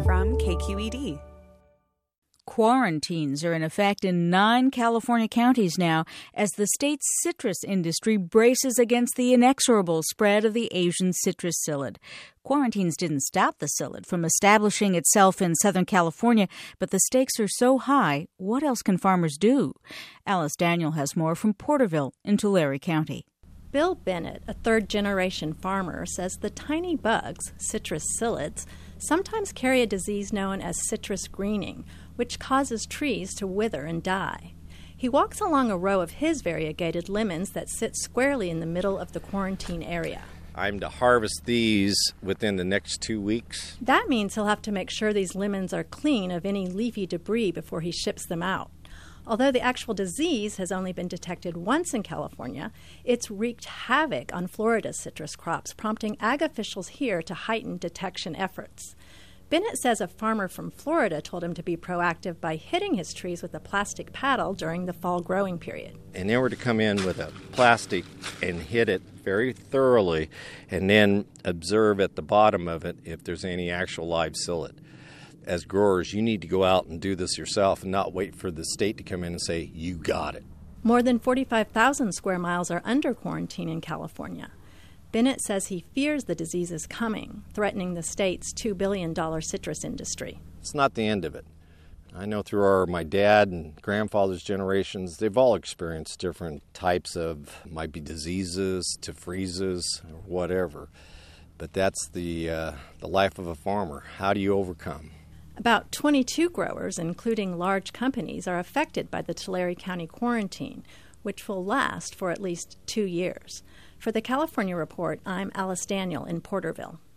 from KQED. Quarantines are in effect in 9 California counties now as the state's citrus industry braces against the inexorable spread of the Asian citrus psyllid. Quarantines didn't stop the psyllid from establishing itself in Southern California, but the stakes are so high, what else can farmers do? Alice Daniel has more from Porterville in Tulare County. Bill Bennett, a third-generation farmer, says the tiny bugs, citrus psyllids, sometimes carry a disease known as citrus greening, which causes trees to wither and die. He walks along a row of his variegated lemons that sit squarely in the middle of the quarantine area. I'm to harvest these within the next 2 weeks. That means he'll have to make sure these lemons are clean of any leafy debris before he ships them out. Although the actual disease has only been detected once in California, it's wreaked havoc on Florida's citrus crops, prompting ag officials here to heighten detection efforts. Bennett says a farmer from Florida told him to be proactive by hitting his trees with a plastic paddle during the fall growing period. And they were to come in with a plastic and hit it very thoroughly and then observe at the bottom of it if there's any actual live psyllid. As growers, you need to go out and do this yourself and not wait for the state to come in and say, you got it. More than 45,000 square miles are under quarantine in California. Bennett says he fears the disease is coming, threatening the state's $2 billion citrus industry. It's not the end of it. I know through my dad and grandfather's generations, they've all experienced different types of, might be diseases to freezes or whatever. But that's the life of a farmer. How do you overcome? About 22 growers, including large companies, are affected by the Tulare County quarantine, which will last for at least 2 years. For the California Report, I'm Alice Daniel in Porterville.